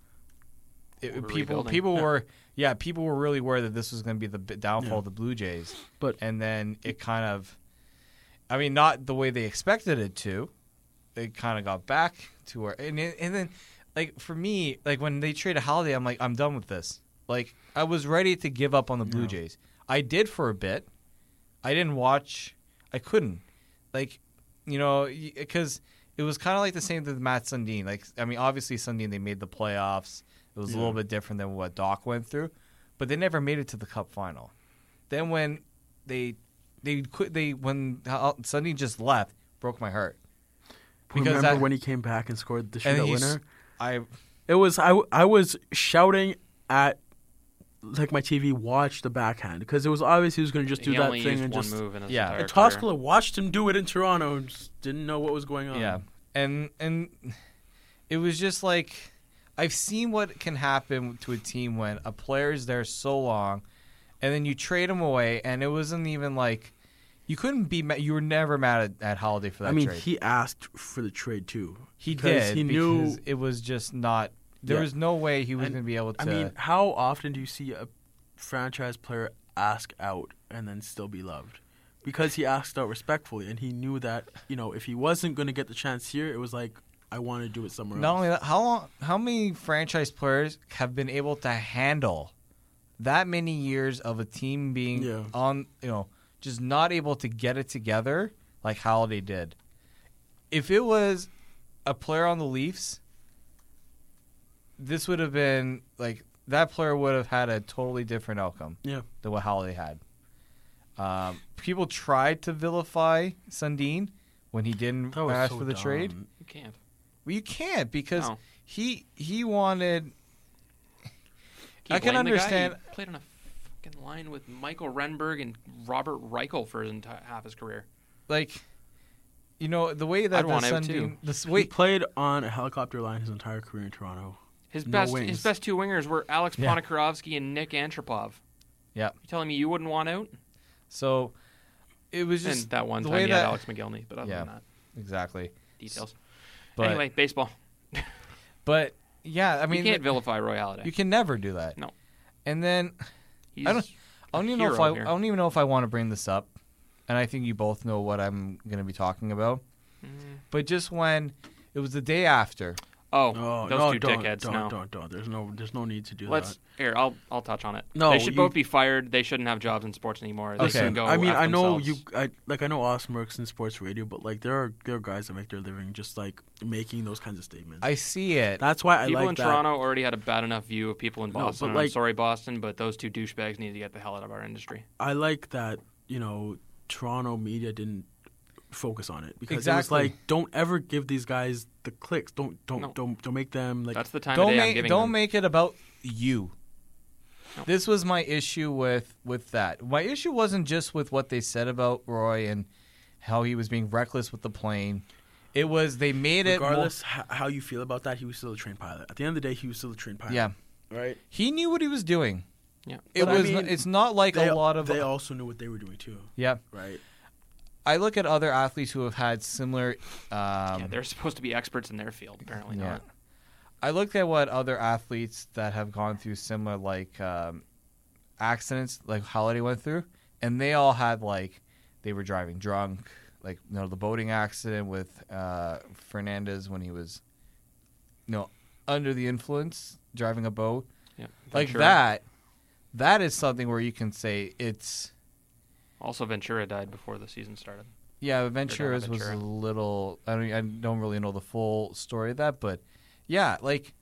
it, We're people rebuilding. people Yeah. were yeah, people were really worried that this was going to be the b- downfall Yeah. of the Blue Jays. But- and then it kind of I mean, not the way they expected it to. It kind of got back to where, and it- and then, like for me, like when they traded Halladay, I'm like, I'm done with this. Like I was ready to give up on the Blue Yeah. Jays. I did for a bit. I didn't watch. I couldn't. Like, you know, because it was kind of like the same with Matt Sundin. Like, I mean, obviously Sundin they made the playoffs. It was a Yeah. little bit different than what Doc went through, but they never made it to the Cup final. Then when they they quit, they when Sundin just left, broke my heart. Because remember that- when he came back and scored the And shootout he's- winner. I It was I, w- I was shouting at like my T V, watch the backhand because it was obvious he was going to just do he that only thing used and one just. move in his Yeah. entire And career. Toscala watched him do it in Toronto and just didn't know what was going on. yeah, and and it was just like I've seen what can happen to a team when a player is there so long, and then you trade him away, and it wasn't even like you couldn't be ma- you were never mad at, at Halladay for that I mean, trade. he asked for the trade too. He because did he because knew- it was just not. There Yeah. was no way he was And, going to be able to. I mean, how often do you see a franchise player ask out and then still be loved. Because he asked out respectfully, and he knew that, you know, if he wasn't going to get the chance here, it was like, I want to do it somewhere Not else. only that, how long, how many franchise players have been able to handle that many years of a team being Yeah. on, you know, just not able to get it together like Holiday did? If it was a player on the Leafs, this would have been like that player would have had a totally different outcome Yeah. than what Holiday had. Um, people tried to vilify Sundin when he didn't That was ask so for the dumb. trade. You can't. Well, you can't because No. he he wanted. Can you I can blame the guy? understand- He played on a fucking line with Michael Renberg and Robert Reichel for his entire half his career. Like, you know, the way that I'd the want out, Sundin, too. the s- He wait, played on a helicopter line his entire career in Toronto. His No best wings. his best two wingers were Alex Yeah. Ponikarovsky and Nick Antropov. Yeah. You telling me you wouldn't want out? so it was just And that one the time way he had that- Alex McGillney, but other Yeah. than that, exactly. details. But anyway, baseball. but yeah, I mean, you can't th- vilify Roy Halladay. you can never do that. No. And then He's I don't. I don't a even know if hero I. here. I don't even know if I want to bring this up, and I think you both know what I'm going to be talking about. Mm. But just when it was the day after, Oh, Oh, those no, two don't, dickheads. don't, no. don't, don't. There's no, there's no need to do Let's that. here. I'll I'll touch on it. No, they should you- both be fired. They shouldn't have jobs in sports anymore. They Okay. can go. I mean, F I know themselves. you, I like, I know Austin works in sports radio, but like, there are there are guys that make their living just like making those kinds of statements. I see it. That's why I People like in that. Toronto already had a bad enough view of people in No, Boston. but, and like- I'm sorry, Boston, but those two douchebags need to get the hell out of our industry. I like that, you know, Toronto media didn't focus on it because Exactly. it was like, don't ever give these guys the clicks. Don't don't No. don't don't make them like. That's the time don't of day I'm make giving don't them. make it about you. No. This was my issue with with that. My issue wasn't just with what they said about Roy and how he was being reckless with the plane. It was they made it more, regardless h- how you feel about that, he was still a trained pilot. At the end of the day, he was still a trained pilot. yeah. Right. He knew what he was doing. Yeah. It But I was. mean, n- it's not like They, a lot of. they also knew what they were doing too. yeah. Right. I look at other athletes who have had similar. Um, yeah, they're supposed to be experts in their field. Apparently Yeah. not. I looked at what other athletes that have gone through similar like um, accidents, like Holiday went through, and they all had like they were driving drunk, like you know the boating accident with uh, Fernandez when he was, you know, under the influence driving a boat, Yeah. like Ventura. that. That is something where you can say it's Also, Ventura died before the season started. yeah. Ventura's was Ventura. a little. I don't. I don't really know the full story of that, but yeah, like.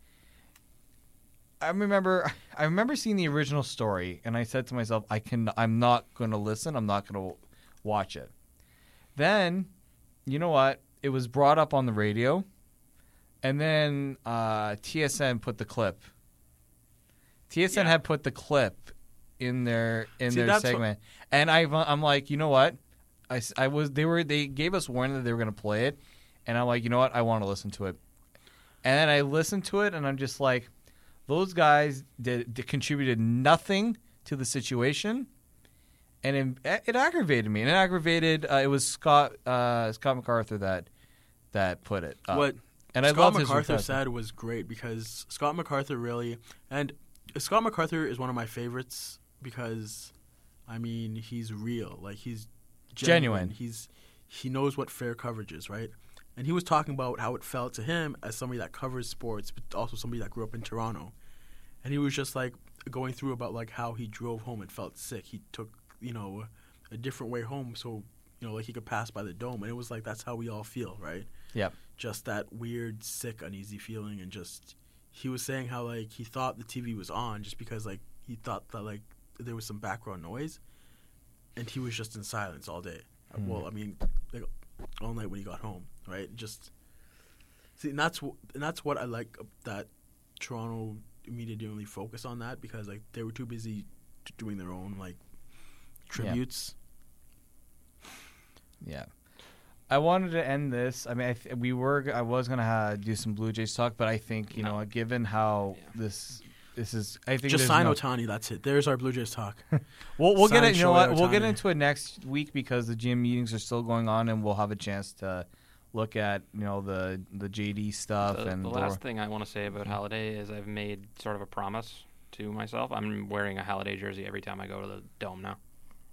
I remember I remember seeing the original story and I said to myself, I can I'm not going to listen, I'm not going to watch it. Then, you know what? It was brought up on the radio and then uh, T S N put the clip. T S N Yeah. had put the clip in their in See, their that's what- segment. And I I'm like, "You know what? I, s- I was they were they gave us warning that they were going to play it and I'm like, "You know what? I want to listen to it." And then I listened to it and I'm just like those guys did, did contributed nothing to the situation, and it, it aggravated me. And it aggravated. Uh, it was Scott uh, Scott MacArthur that that put it. Up. What and I Scott loved his MacArthur request. said was great because Scott MacArthur really and Scott MacArthur is one of my favorites because I mean he's real, like he's genuine. Genuine. He's he knows what fair coverage is, right? And he was talking about how it felt to him as somebody that covers sports, but also somebody that grew up in Toronto. And he was just like going through about like how he drove home and felt sick. He took, you know, a different way home so, you know, like he could pass by the dome. And it was like that's how we all feel, right? Yep. Just that weird, sick, uneasy feeling. And just he was saying how like he thought the T V was on just because like he thought that like there was some background noise. And he was just in silence all day. Mm. Well, I mean, like all night when he got home, right? Just see, and that's wh- and that's what I like that Toronto media didn't really focus on that because like they were too busy t- doing their own like tributes. Yeah. I wanted to end this. I mean, I th- we were. I was gonna ha- do some Blue Jays talk, but I think you No. know, given how Yeah. this this is, I think Just there's sign no- Ohtani. That's it. There's our Blue Jays talk. We'll we'll get Sign it. You know Shohei what? We'll get Ohtani. into it next week because the G M meetings are still going on, and we'll have a chance to look at you know the the J D stuff The, and the the- last thing I want to say about Holiday is I've made sort of a promise to myself. I'm wearing a Holiday jersey every time I go to the Dome now.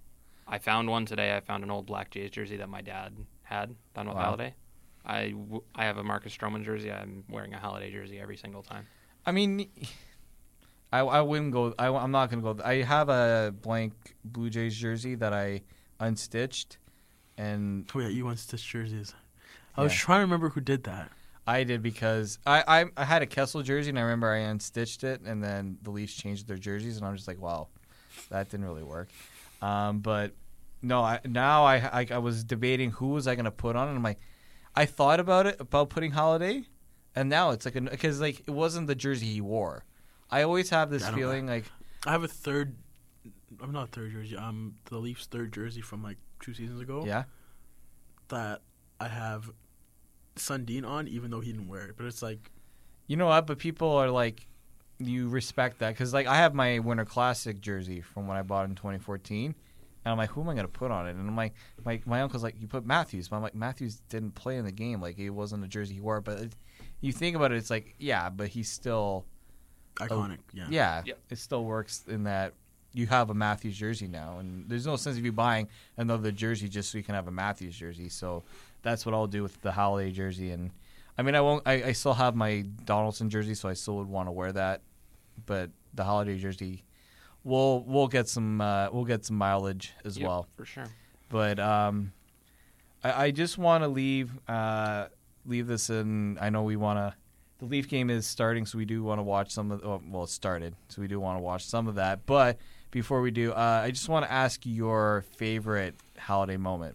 I found one today. I found an old Black Jays jersey that my dad had done with Wow. Holiday. I, w- I have a Marcus Stroman jersey. I'm wearing a Holiday jersey every single time. I mean, I, I wouldn't go. I, I'm not gonna go. I have a blank Blue Jays jersey that I unstitched, and Oh yeah, you want stitched jerseys. I was Yeah. trying to remember who did that. I did because I, I I had a Kessel jersey, and I remember I unstitched it, and then the Leafs changed their jerseys, and I'm just like, wow, that didn't really work. Um, but no, I, now I, I I was debating who was I gonna put on, and I'm like, I thought about it about putting Holiday, and now it's like because like it wasn't the jersey he wore. I always have this I don't feeling like I have a third. I'm not third jersey. Um, the Leafs' third jersey from like two seasons ago. yeah. That I have Sundin on, even though he didn't wear it. But it's like, You know what? But people are like, you respect that because like I have my Winter Classic jersey from when I bought it in twenty fourteen, and I'm like, who am I gonna put on it? And I'm like, my my uncle's like, you put Matthews, but I'm like, Matthews didn't play in the game, like it wasn't a jersey he wore. But it, you think about it, it's like, yeah, but he's still, iconic. yeah. yeah, Yep. it still works in that you have a Matthews jersey now, and there's no sense of you buying another jersey just so you can have a Matthews jersey. So that's what I'll do with the Holiday jersey. And I mean, I won't. I, I still have my Donaldson jersey, so I still would want to wear that. But the Holiday jersey, we'll we'll get some uh, we'll get some mileage as Yep, well. for sure. But um, I, I just want to leave uh, leave this in. I know we want to. The Leaf game is starting, so we do want to watch some of. Oh, well, it started, so we do want to watch some of that. But before we do, uh, I just want to ask your favorite Holiday moment.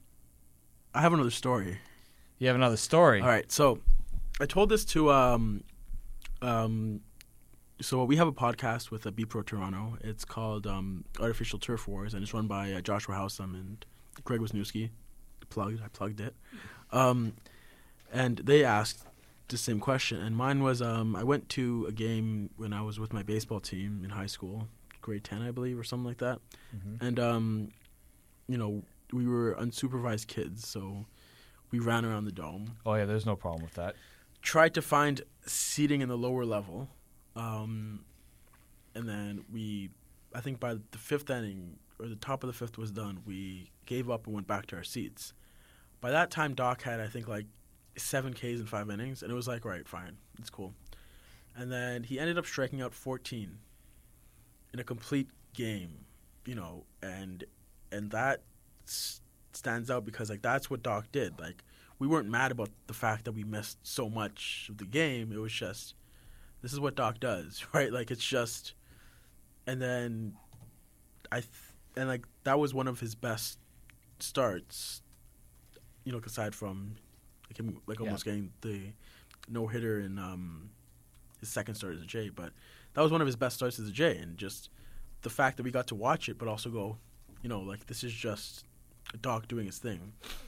I have another story. You have another story. All right, so I told this to um, um, so we have a podcast with a B Pro Toronto. It's called um, Artificial Turf Wars, and it's run by uh, Joshua Howsam and Greg Wisniewski. Plugged, I plugged it, um, and they asked the same question, and mine was um, I went to a game when I was with my baseball team in high school, grade ten, I believe, or something like that, Mm-hmm. and um, you know, we were unsupervised kids, so we ran around the dome. Oh yeah, there's no problem with that. Tried to find seating in the lower level, um, and then we, I think by the fifth inning or the top of the fifth was done, we gave up and went back to our seats. By that time, Doc had I think like seven Ks in five innings, and it was like, all right, fine, it's cool. And then he ended up striking out fourteen in a complete game, you know, and and that s- stands out because like that's what Doc did. Like, we weren't mad about the fact that we missed so much of the game. It was just, this is what Doc does, right? Like, it's just, and then I, th- and like that was one of his best starts, you know, aside from like him, like almost getting the no hitter in um, his second start as a J. But that was one of his best starts as a J, and just the fact that we got to watch it, but also go, you know, like this is just Doc doing his thing.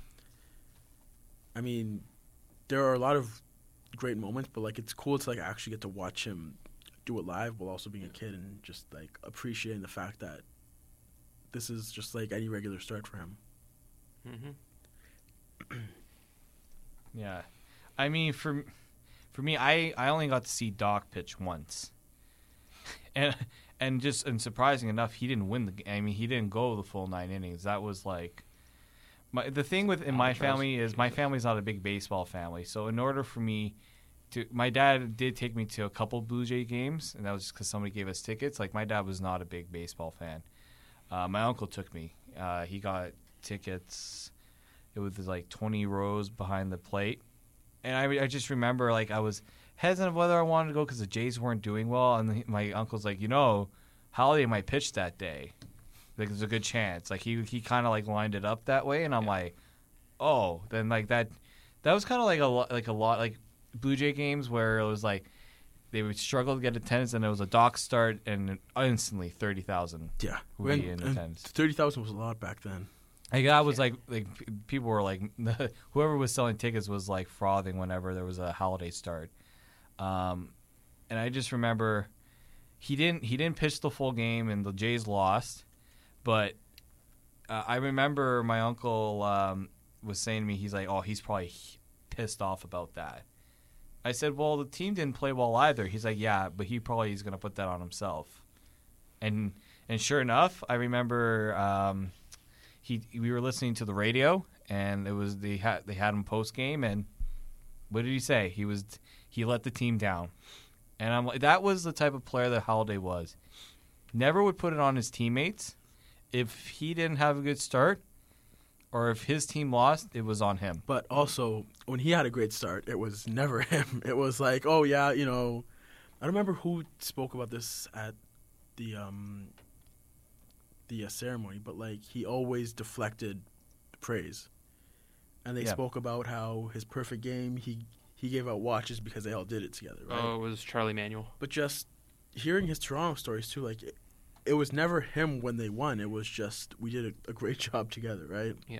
I mean, there are a lot of great moments, but like it's cool to like actually get to watch him do it live while also being a kid and just like appreciating the fact that this is just like any regular start for him. Mm-hmm. Yeah, I mean for for me, I, I only got to see Doc pitch once, and and just and surprising enough, he didn't win the game. I mean, he didn't go the full nine innings. That was like my the thing with in my Albatross. family is my family's not a big baseball family. So in order for me to, my dad did take me to a couple Blue Jay games, and that was just because somebody gave us tickets. Like my dad was not a big baseball fan. Uh, my uncle took me. Uh, he got tickets. It was like twenty rows behind the plate. And I, I just remember, like, I was hesitant of whether I wanted to go because the Jays weren't doing well. And the, my uncle's like, you know, Holiday might pitch that day. Like, there's a good chance. Like, he he kind of, like, lined it up that way. And I'm Yeah. like, oh. Then, like, that that was kind of like a, lo- like a lot, like, Blue Jay games where it was, like, they would struggle to get attendance. And it was a Doc start and instantly thirty thousand. Yeah, Who When- be in and attendance. thirty thousand was a lot back then. Like that was like like p- people were like whoever was selling tickets was like frothing whenever there was a Holiday start, um, and I just remember he didn't he didn't pitch the full game and the Jays lost, but uh, I remember my uncle um, was saying to me, he's like, oh, he's probably pissed off about that. I said, well, the team didn't play well either. He's like, yeah, but he probably is gonna put that on himself, and and sure enough, I remember. Um, he we were listening to the radio, and it was they had they had him post game, and what did he say? He was he let the team down, and I'm like, that was the type of player that Holiday was. Never would put it on his teammates. If he didn't have a good start, or if his team lost, it was on him. But also, when he had a great start, it was never him. It was like, oh yeah, you know, I don't remember who spoke about this at the um the uh, ceremony, but like he always deflected praise, and they Yeah. spoke about how his perfect game he he gave out watches because they all did it together, right? Oh, it was Charlie Manuel. But just hearing his Toronto stories too, like it, it was never him when they won. It was just we did a, a great job together, right? Yeah,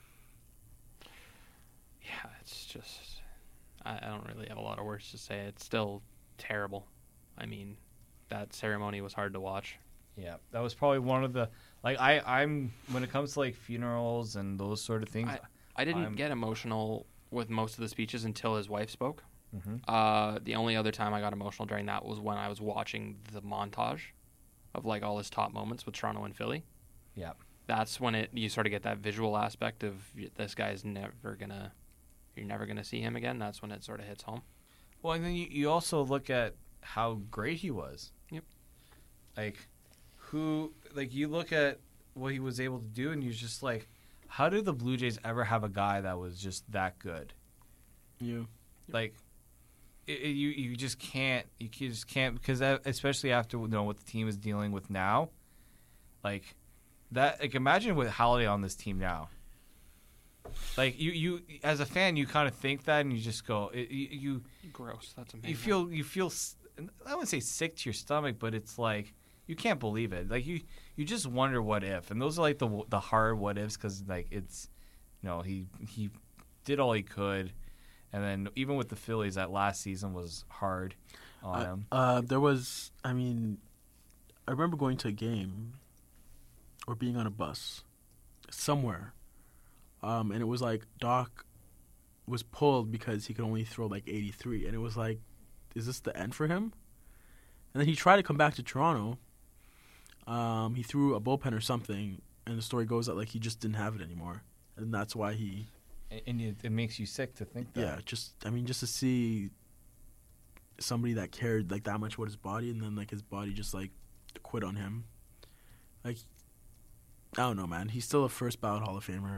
it's just I, I don't really have a lot of words to say. It's still terrible. I mean, that ceremony was hard to watch. Yeah, that was probably one of the like I I'm when it comes to like funerals and those sort of things. I, I didn't I'm- get emotional with most of the speeches until his wife spoke. Mhm. Uh, the only other time I got emotional during that was when I was watching the montage of like all his top moments with Toronto and Philly. Yeah. That's when it you sort of get that visual aspect of y- this guy's never gonna, you're never gonna see him again. That's when it sort of hits home. Well, and then you, you also look at how great he was. Yep. Like, who, like, you look at what he was able to do, and you're just like, how did the Blue Jays ever have a guy that was just that good? Yeah. Like, it, it- you you just can't, you can- just can't, because that, especially after you know what the team is dealing with now, like, that, like, imagine with Holiday on this team now. Like, you, you as a fan, you kind of think that, and you just go, it, you, you Gross. That's amazing. you feel you feel s- I wouldn't say sick to your stomach, but it's like you can't believe it. Like you you just wonder what if, and those are like the the hard what ifs because like it's you know he he did all he could, and then even with the Phillies, that last season was hard on Uh, him. uh, there was, I mean, I remember going to a game or being on a bus somewhere, um, and it was like Doc was pulled because he could only throw like eighty-three, and it was like, is this the end for him? And then he tried to come back to Toronto. Um, he threw a bullpen or something, and the story goes that like he just didn't have it anymore, and that's why he. And, and it, it makes you sick to think that. Yeah, just I mean, just to see somebody that cared like that much about his body, and then like his body just like quit on him. Like, I don't know, man. He's still a first ballot Hall of Famer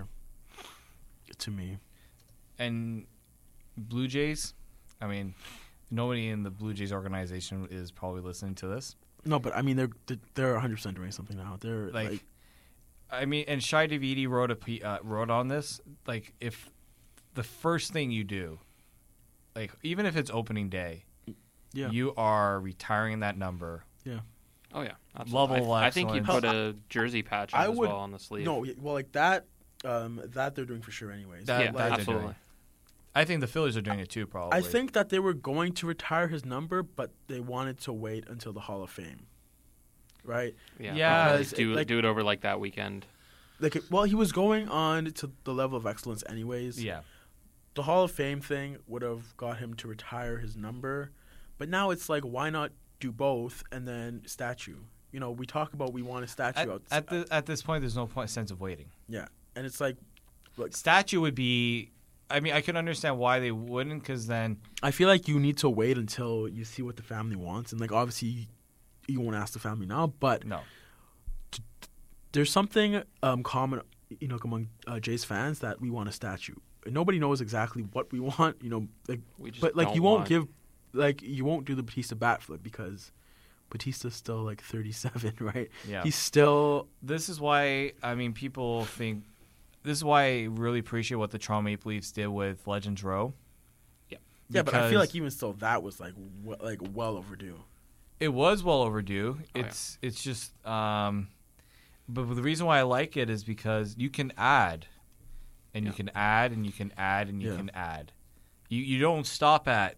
to me. And Blue Jays, I mean, nobody in the Blue Jays organization is probably listening to this. No, but I mean, they're they're one hundred percent doing something now. They're Like, like, I mean, and Shai Davidi wrote a pe- uh, wrote on this. Like, if the first thing you do, like, even if it's opening day, yeah, you are retiring that number. Oh yeah, Level absolutely. I, I think you excellence. put a jersey patch I on as would- well on the sleeve. no, well, like that, um, that they're doing for sure, anyways. That- yeah, that they're absolutely. doing. I think the Phillies are doing it too, probably. I think that they were going to retire his number, but they wanted to wait until the Hall of Fame, right? Yeah, Yeah, probably it's- do like- do it over like that weekend. Like, well, he was going on to the level of excellence, anyways. Yeah, The Hall of Fame thing would have got him to retire his number, but now it's like, why not do both and then statue? You know, we talk about we want a statue at, out, at, the, at this point, there's no point, sense of waiting. yeah, and it's like, look, Statue would be. I mean, I can understand why they wouldn't, because then I feel like you need to wait until you see what the family wants, and like obviously, you won't ask the family now, but no. there's something um, common, you know, among uh, Jays fans that we want a statue. And nobody knows exactly what we want, you know, like, We just but like don't you won't want- give, like you won't do the Batista bat flip because Batista's still like thirty-seven, right? Yeah. He's still This is why, I mean, people think. This is why I really appreciate what the Toronto Maple Leafs did with Legends Row. Yep. yeah, but I feel Because like even still that was like w- like well overdue. it was well overdue. Oh, yeah. It's it's just, um, but the reason why I like it is because you can add, and you Yeah. can add, and you can add, and you Yeah. can add. You you don't stop at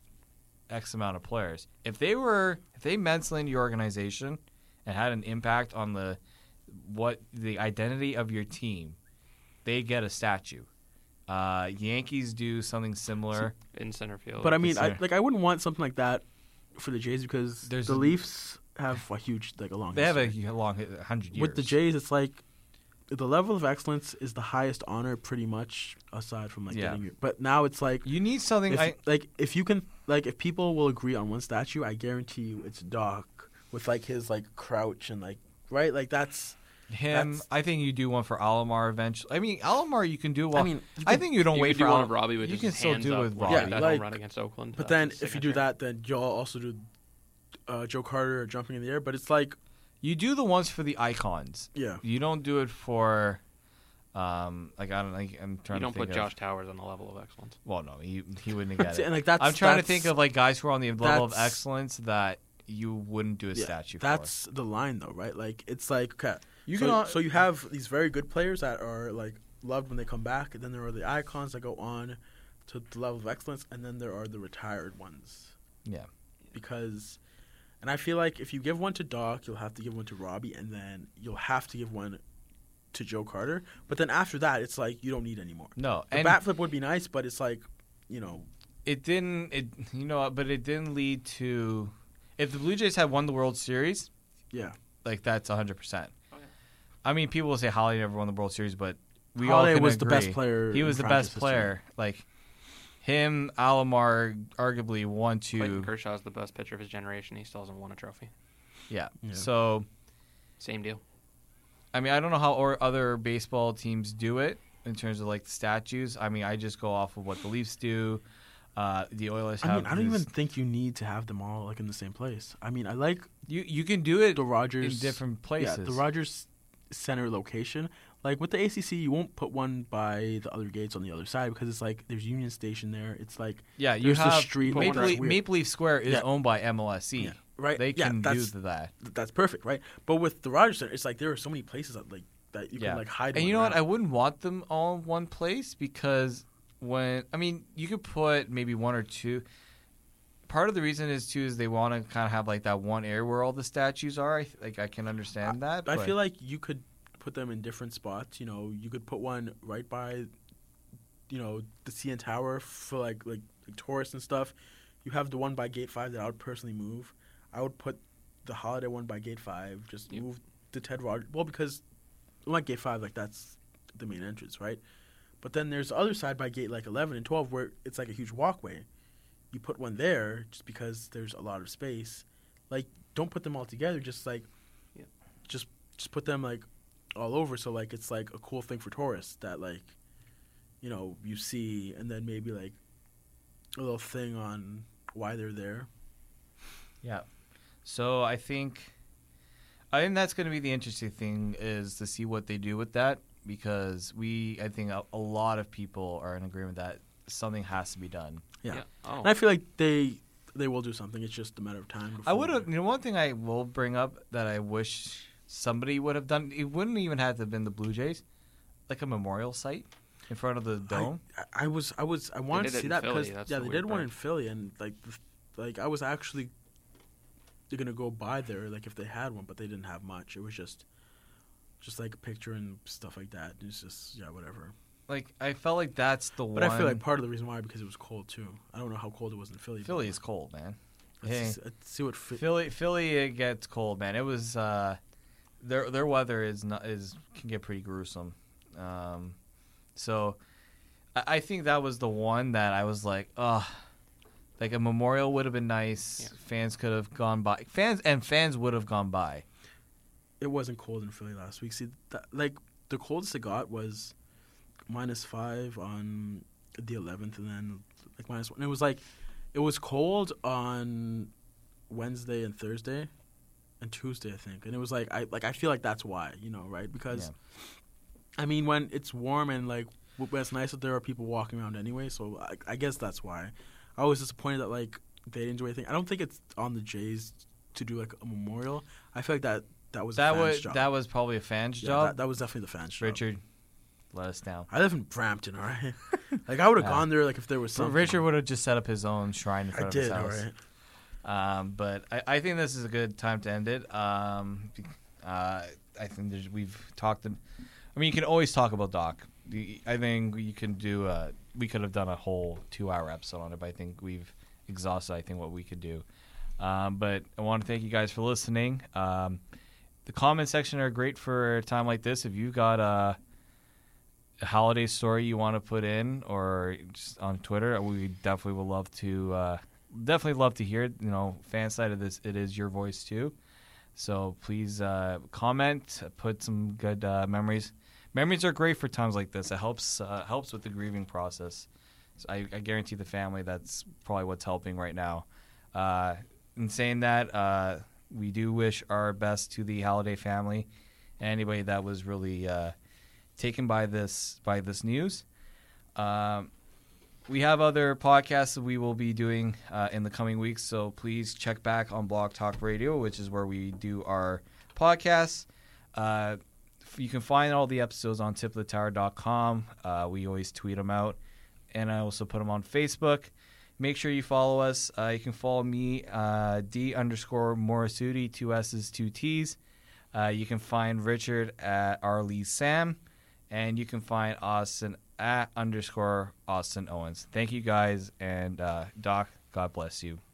X amount of players. If they were, if they mentally in your organization and had an impact on the what the identity of your team, they get a statue. Uh, Yankees do something similar. in center field. But I mean, I, Consider- like I wouldn't want something like that for the Jays because There's the a- Leafs have a huge like a long. They have history. a long hundred years. With the Jays, it's like the level of excellence is the highest honor, pretty much, aside from like Yeah. getting your. But now it's like You need something. if, I like if you can like if people will agree on one statue, I guarantee you it's Doc with like his like crouch and like right like that's. him. That's- I think you do one for Alomar eventually. I mean, Alomar you can do. Well, I mean, you I can- think you don't You wait could for do one Alomar. of Robbie with You just can his still hands do up with while Robbie. he Yeah, got like- home run against Oakland. But uh, then his if you do signature. that, then you'll also do uh, Joe Carter jumping in the air. But it's like You do the ones for the icons. yeah, You don't do it for, um, like I don't like. I'm trying you don't to think put of, Josh Towers on the level of excellence. Well, no, he he wouldn't get See, it. and like that's. I'm trying to that's- think of like guys who are on the level of that's- excellence that you wouldn't do a yeah, statue That's the line, though, right? Like it's like okay, You so, can al- so you have these very good players that are like loved when they come back, and then there are the icons that go on to the level of excellence, and then there are the retired ones. for. Yeah. Because, and I feel like if you give one to Doc, you'll have to give one to Robbie, and then you'll have to give one to Joe Carter. But then after that, it's like you don't need any more. No, The and bat flip would be nice, but it's like, you know, it didn't. It you know, what, but it didn't lead to. If the Blue Jays had won the World Series, yeah. like that's one hundred percent. Okay. I mean, people will say Holiday never won the World Series, but we Holiday all can was agree. the best player. He in was the franchise best history. player. Like him, Alomar, arguably one, Clayton two. Kershaw is the best pitcher of his generation. He still hasn't won a trophy. Yeah. Yeah. So, Same deal. I mean, I don't know how or other baseball teams do it in terms of like the statues. I mean, I just go off of what the Leafs do. Uh, the Oilers I have. mean, I don't this- even think you need to have them all like in the same place. I mean, I like You you can do it the Rogers in different places. Yeah, the Rogers Center location. Like with the A C C, you won't put one by the other gates on the other side because it's like there's Union Station there. It's like Yeah, you there's the have street. Maple, That's Leaf, weird. Maple Leaf Square is Yeah. owned by M L S C. Yeah, right. They yeah, can do that's, that. that's perfect, right? But with the Rogers Center, it's like there are so many places that like that you Yeah. can like hide. And one you know what? I around. wouldn't want them all in one place because when I mean, you could put maybe one or two. Part of the reason is too is they want to kind of have like that one area where all the statues are. I th- like I can understand that. I but- feel like you could put them in different spots. You know, you could put one right by, you know, the C N Tower for like like, like tourists and stuff. You have the one by Gate Five that I would personally move. I would put the Holiday one by Gate Five. Just Yep. move the Ted Rogers. Well, because like Gate Five, like that's the main entrance, right? But then there's the other side by Gate like eleven and twelve where it's like a huge walkway. You put one there just because there's a lot of space. Like, don't put them all together. Just like, Yeah. just just put them like all over. So like it's like a cool thing for tourists that like, you know, you see, and then maybe like a little thing on why they're there. Yeah. So I think, I think that's going to be the interesting thing is to see what they do with that because we, I think a, a lot of people are in agreement that something has to be done. Yeah. Oh. And I feel like they they will do something. It's just a matter of time. I before- would have, you know, one thing I will bring up that I wish somebody would have done, it wouldn't even have to have been the Blue Jays, like a memorial site in front of the dome. I, I was I was I wanted did to it see in that Philly, because that's yeah the they weird did one part. in Philly and like the, like I was actually gonna go by there like if they had one, but they didn't have much. It was just just like a picture and stuff like that. It's just yeah whatever. Like, I felt like that's the But one. I feel like part of the reason why because it was cold too. I don't know how cold it was in Philly. but Philly is cold, man. Let's, Hey. see, let's see what Philly. Philly, Philly, it gets cold, man. It was uh, their their weather is not is can get pretty gruesome. Um, so I, I think that was the one that I was like, ugh. Like a memorial would have been nice. Yeah. Fans could have gone by. Fans and fans would have gone by. It wasn't cold in Philly last week. See, that, like the coldest it got was minus five on the eleventh, and then like minus one. It was like it was cold on Wednesday and Thursday, and Tuesday, I think. And it was like I like I feel like that's why, you know, right? Because I mean, when it's warm and like when it's nice, that there are people walking around anyway. So I, I guess that's why. I was disappointed that like they didn't do anything. I don't think it's on the Jays to do like a memorial. I feel like that that was That a fan's was job. that was probably a fan's Yeah, job. That, that was definitely the fans' job. Richard, let us down. I live in Brampton, all right? like, I would have Yeah. gone there, like, if there was something. Richard would have just set up his own shrine in I front of did, his all house. right? Um, but I, I think this is a good time to end it. Um, uh, I think there's, we've talked. To, I mean, you can always talk about Doc. The- I think you can do. A, we could have done a whole two-hour episode on it, but I think we've exhausted. I think what we could do. Um, but I want to thank you guys for listening. Um, the comment section are great for a time like this. If you got a, a holiday story you want to put in, or just on Twitter, we definitely would love to. Uh, definitely love to hear it. You know, fan side of this, it is your voice too. So please uh, comment, put some good uh, memories. Memories are great for times like this. It helps uh, helps with the grieving process. So I, I guarantee the family that's probably what's helping right now. Uh, in saying that, uh, we do wish our best to the Halliday family, anybody that was really uh, taken by this by this news. Um, we have other podcasts that we will be doing uh, in the coming weeks, so please check back on Blog Talk Radio, which is where we do our podcasts. Uh, you can find all the episodes on tip of the tower dot com. Uh, we always tweet them out, and I also put them on Facebook. Make sure you follow us. Uh, you can follow me, uh, D underscore Morisuti, two S's, two T's. Uh, you can find Richard at Arlie Sam, and you can find Austin at underscore Austin Owens. Thank you guys, and uh, Doc, God bless you.